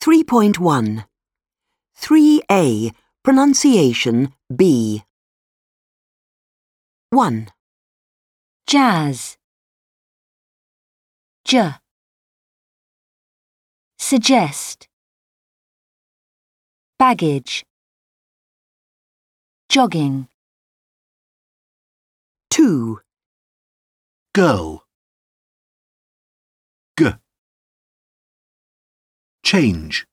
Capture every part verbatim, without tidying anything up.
three point one. three A. Pronunciation B. one. Jazz. J. Suggest. Baggage. Jogging. two. Girl. G. Change.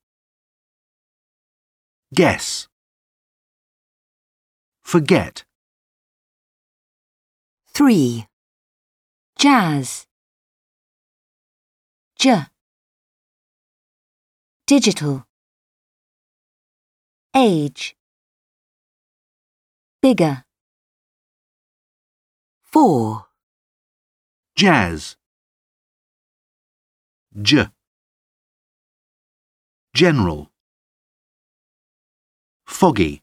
Guess. Forget. three. Jazz. J. Digital. Age. Bigger. four. Jazz. J. General. Foggy.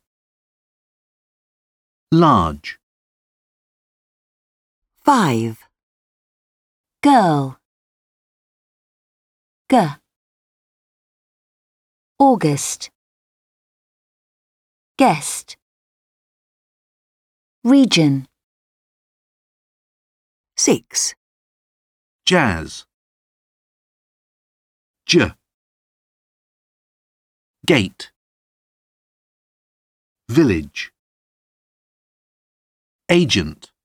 Large. five. Girl. G. August. Guest. Region. six. Jazz. J. Gate. Village. Agent.